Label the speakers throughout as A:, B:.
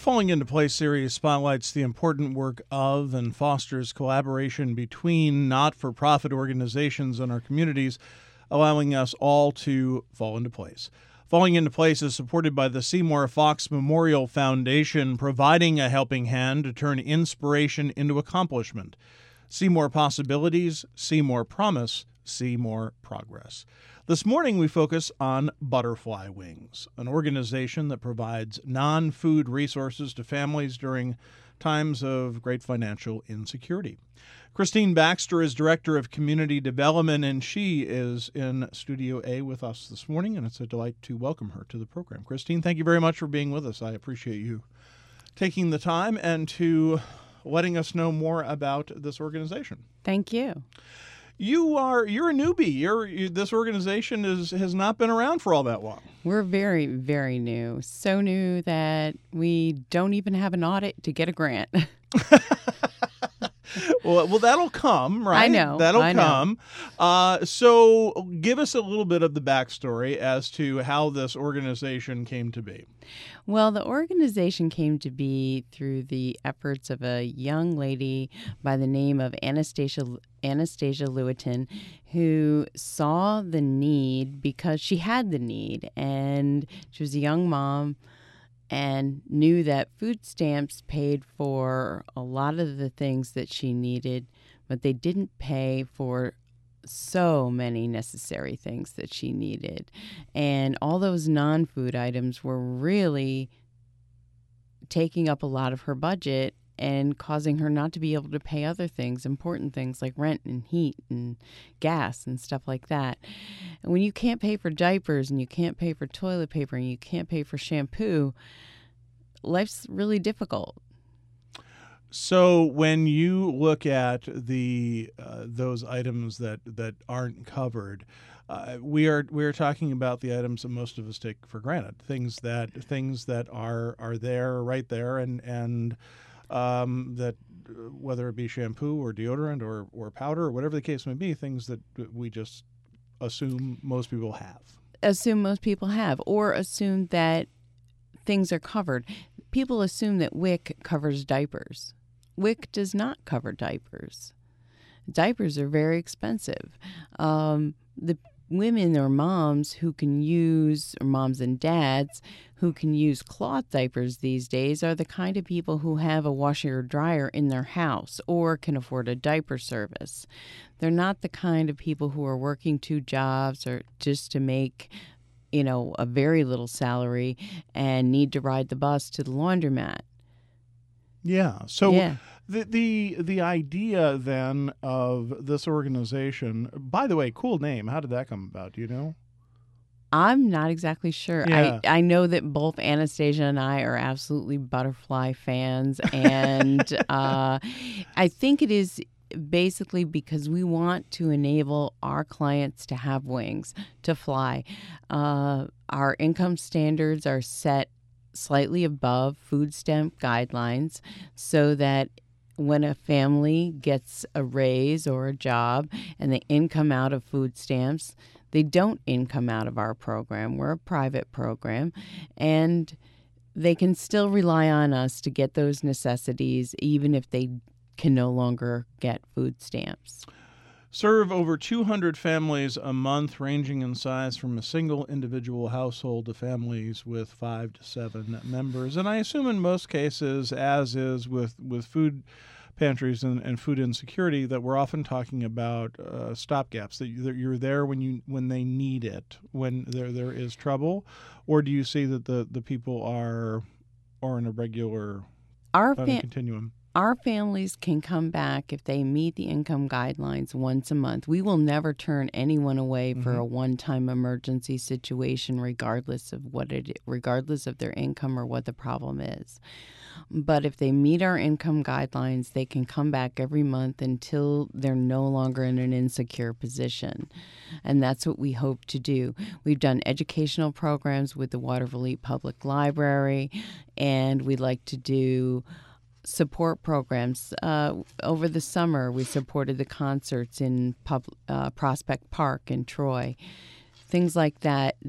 A: Falling Into Place series spotlights the important work of and fosters collaboration between not-for-profit organizations in our communities, allowing us all to fall into place. Falling Into Place is supported by the Seymour Fox Memorial Foundation, providing a helping hand to turn inspiration into accomplishment. See more possibilities, see more promise, see more progress. This morning we focus on Butterfly Wings, an organization that provides non-food resources to families during times of great financial insecurity. Christine Baxter is Director of Community Development, and she is in Studio A with us this morning, and it's a delight to welcome her to the program. Christine, thank you very much for being with us. I appreciate you taking the time and to letting us know more about this organization.
B: Thank you.
A: You're a newbie. This organization has not been around for all that long.
B: We're very, very new. So new that we don't even have an audit to get a grant.
A: Well, that'll come, right?
B: I know.
A: That'll come. So give us a little bit of the backstory as to how this organization came to be.
B: Well, the organization came to be through the efforts of a young lady by the name of Anastasia Lewitton, who saw the need because she had the need, and she was a young mom and knew that food stamps paid for a lot of the things that she needed, but they didn't pay for so many necessary things that she needed. And all those non-food items were really taking up a lot of her budget and causing her not to be able to pay other things, important things like rent and heat and gas and stuff like that. And when you can't pay for diapers and you can't pay for toilet paper and you can't pay for shampoo, life's really difficult.
A: So when you look at the those items that aren't covered, we are talking about the items that most of us take for granted, things that are there, right there, and that whether it be shampoo or deodorant or powder or whatever the case may be, things that we just assume most people have.
B: Or assume that things are covered. People assume that WIC covers diapers. WIC does not cover diapers. Diapers are very expensive. The women or moms who can use, or moms and dads who can use cloth diapers these days are the kind of people who have a washer or dryer in their house or can afford a diaper service. They're not the kind of people who are working 2 jobs or just to make a very little salary and need to ride the bus to the laundromat.
A: Yeah. So the idea then of this organization, by the way, cool name. How did that come about? Do you know?
B: I'm not exactly sure.
A: Yeah.
B: I know that both Anastasia and I are absolutely butterfly fans, and I think it is basically because we want to enable our clients to have wings, to fly. Our income standards are set slightly above food stamp guidelines so that when a family gets a raise or a job and they income out of food stamps, they don't income out of our program. We're a private program, and they can still rely on us to get those necessities even if they can no longer get food stamps.
A: Serve over 200 families a month, ranging in size from a single individual household to families with 5 to 7 members. And I assume in most cases, as is with food pantries and food insecurity, that we're often talking about stopgaps, that you're there when they need it, when there is trouble. Or do you see that the people are in a regular continuum?
B: Our families can come back if they meet the income guidelines once a month. We will never turn anyone away for a one-time emergency situation, regardless of their income or what the problem is. But if they meet our income guidelines, they can come back every month until they're no longer in an insecure position. And that's what we hope to do. We've done educational programs with the Waterville Public Library, and we like to do support programs. Over the summer, we supported the concerts in Prospect Park in Troy. Things like that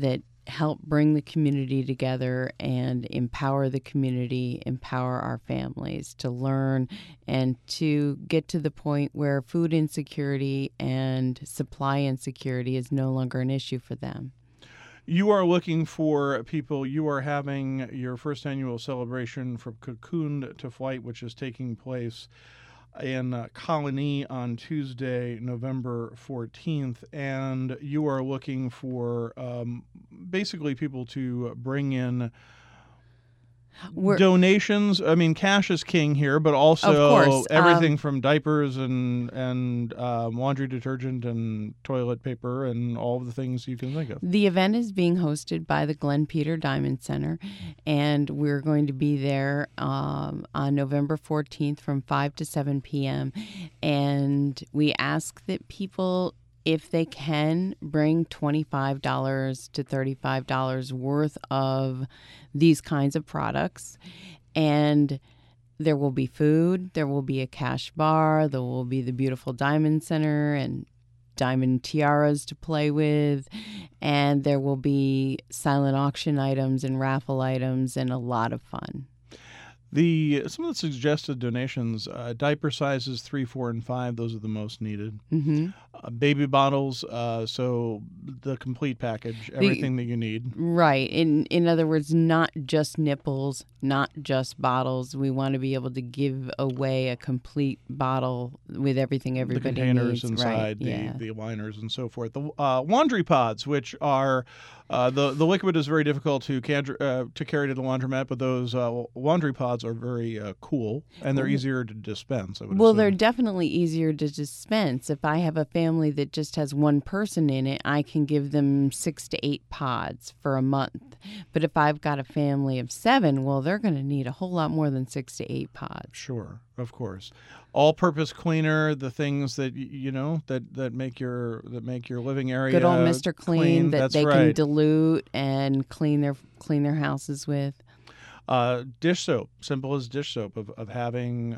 B: help bring the community together and empower the community, empower our families to learn and to get to the point where food insecurity and supply insecurity is no longer an issue for them.
A: You are looking for people. You are having your first annual celebration from Cocoon to Flight, which is taking place in Colony on Tuesday, November 14th. And you are looking for basically people to bring in donations. I mean, cash is king here, but also
B: of course,
A: everything from diapers and laundry detergent and toilet paper and all of the things you can think of.
B: The event is being hosted by the Glenn Peter Diamond Center, and we're going to be there on November 14th from 5 to 7 p.m. And we ask that people, if they can, bring $25 to $35 worth of these kinds of products. And there will be food, there will be a cash bar, there will be the beautiful Diamond Center and diamond tiaras to play with, and there will be silent auction items and raffle items and a lot of fun.
A: Some of the suggested donations, diaper sizes 3, 4, and 5, those are the most needed.
B: Mm-hmm.
A: Baby bottles, so the complete package, everything that you need.
B: Right. In other words, not just nipples, not just bottles. We want to be able to give away a complete bottle with everything everybody needs.
A: The containers inside,
B: right.
A: the liners and so forth. The laundry pods, which are the liquid is very difficult to carry to the laundromat, but those laundry pods are very cool, and they're easier to dispense.
B: Well, they're definitely easier to dispense. If I have a family that just has one person in it, I can give them 6 to 8 pods for a month. But if I've got a family of 7, well, they're going to need a whole lot more than 6 to 8 pods.
A: Sure, of course. All-purpose cleaner, the things that that make your living area
B: good old Mr. Clean that
A: That's
B: they
A: right.
B: can dilute and clean their houses with.
A: Dish soap, simple as dish soap of having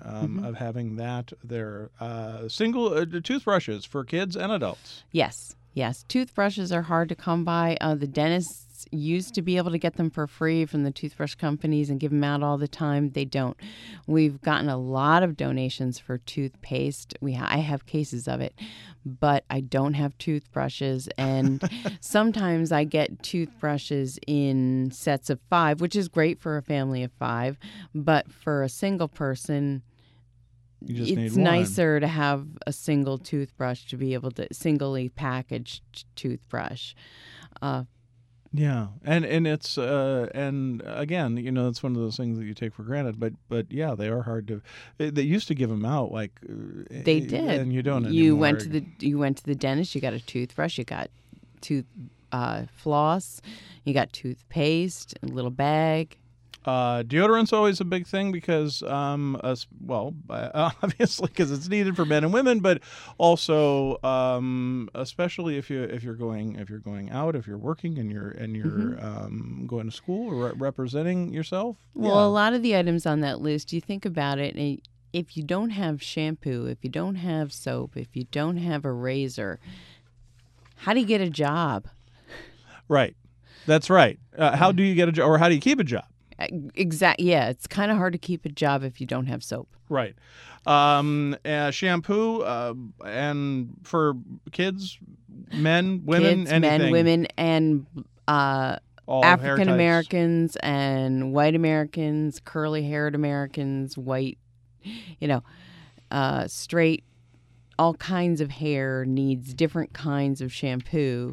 A: that there. Single toothbrushes for kids and adults.
B: Yes. Toothbrushes are hard to come by. The dentists used to be able to get them for free from the toothbrush companies and give them out all the time. They don't. We've gotten a lot of donations for toothpaste. I have cases of it, but I don't have toothbrushes. And sometimes I get toothbrushes in sets of 5, which is great for a family of 5. But for a single person, it's nicer to have a single toothbrush, to be able to singly packaged toothbrush.
A: Yeah, and it's and again, it's one of those things that you take for granted. But yeah, they are hard to. They used to give them out like
B: they did,
A: and you don't.
B: You
A: anymore.
B: went to the dentist. You got a toothbrush. You got floss. You got toothpaste. A little bag.
A: Deodorant's always a big thing because, obviously because it's needed for men and women, but also, especially if you're going out, if you're working and you're going to school or representing yourself.
B: Well, a lot of the items on that list, you think about it, and if you don't have shampoo, if you don't have soap, if you don't have a razor, how do you get a job?
A: Right, that's right. How do you get a job, or how do you keep a job?
B: Exactly. Yeah, it's kind of hard to keep a job if you don't have soap.
A: Right. Shampoo, and for kids, men, women,
B: kids,
A: anything.
B: men, women, and
A: all
B: African Americans and white Americans, curly-haired Americans, white, straight. All kinds of hair needs different kinds of shampoo.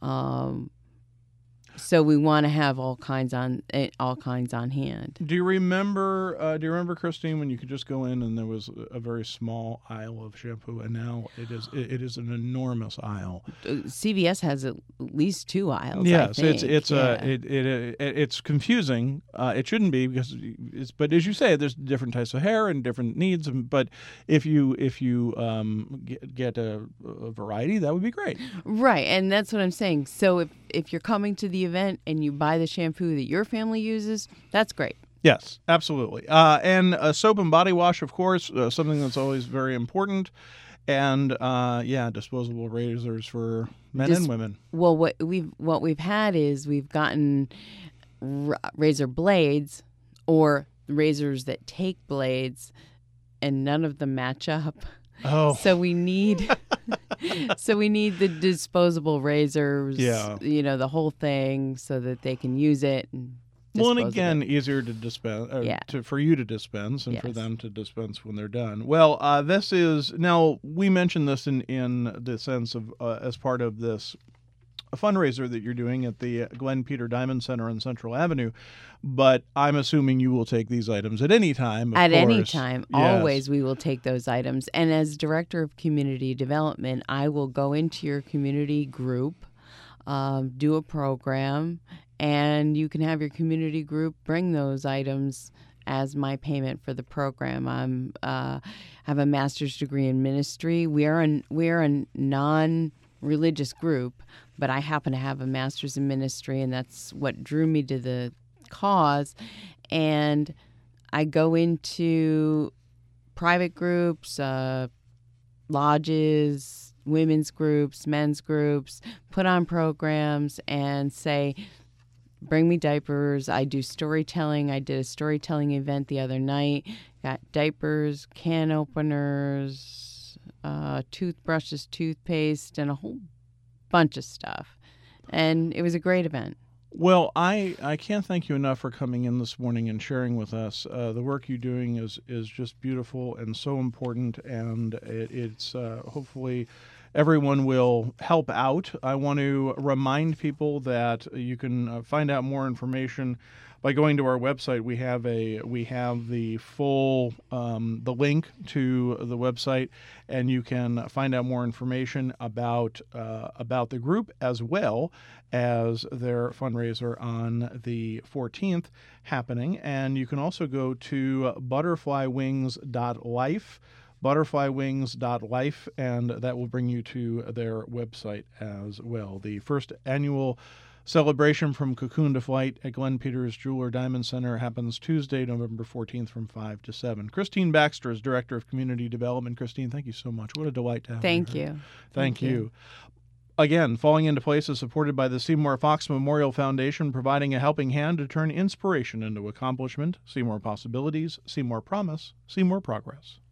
B: So we want to have all kinds on hand.
A: Do you remember, Christine, when you could just go in and there was a very small aisle of shampoo, and now it is an enormous aisle.
B: CVS has at least 2 aisles.
A: Yes,
B: I think.
A: it's confusing. It shouldn't be but as you say, there's different types of hair and different needs. But if you get a variety, that would be great.
B: Right, and that's what I'm saying. So if you're coming to the event and you buy the shampoo that your family uses, that's great.
A: Yes, absolutely. And soap and body wash, of course, something that's always very important. And disposable razors for men and women.
B: Well, what we've had is we've gotten razor blades or razors that take blades, and none of them match up.
A: Oh,
B: so we need the disposable razors.
A: Yeah.
B: The whole thing, so that they can use it. And
A: again, easier to dispense, for you to dispense, and for
B: Yes.
A: them to dispense when they're done. Well, this is now we mentioned this in the sense of as part of this fundraiser that you're doing at the Glenn Peter Diamond Center on Central Avenue, but I'm assuming you will take these items at any time.
B: At any
A: course.
B: time,
A: Yes.
B: always we will take those items. And as Director of Community Development, I will go into your community group, do a program, and you can have your community group bring those items as my payment for the program. I have a master's degree in ministry. We are a non-religious group, but I happen to have a master's in ministry, and that's what drew me to the cause. And I go into private groups, lodges, women's groups, men's groups, put on programs and say, bring me diapers. I do storytelling. I did a storytelling event the other night. Got diapers, can openers, toothbrushes, toothpaste, and a whole bunch of stuff. And it was a great event.
A: Well, I can't thank you enough for coming in this morning and sharing with us. The work you're doing is just beautiful and so important, and it's hopefully everyone will help out. I want to remind people that you can find out more information by going to our website. We have the full the link to the website, and you can find out more information about the group as well as their fundraiser on the 14th happening. And you can also go to butterflywings.life. Butterflywings.life, and that will bring you to their website as well. The first annual celebration from Cocoon to Flight at Glenn Peters Jeweler Diamond Center happens Tuesday, November 14th from 5 to 7. Christine Baxter is Director of Community Development. Christine, thank you so much. What a delight to have you.
B: Thank you.
A: Thank you. Again, Falling Into Place is supported by the Seymour Fox Memorial Foundation, providing a helping hand to turn inspiration into accomplishment. See more possibilities, see more promise, see more progress.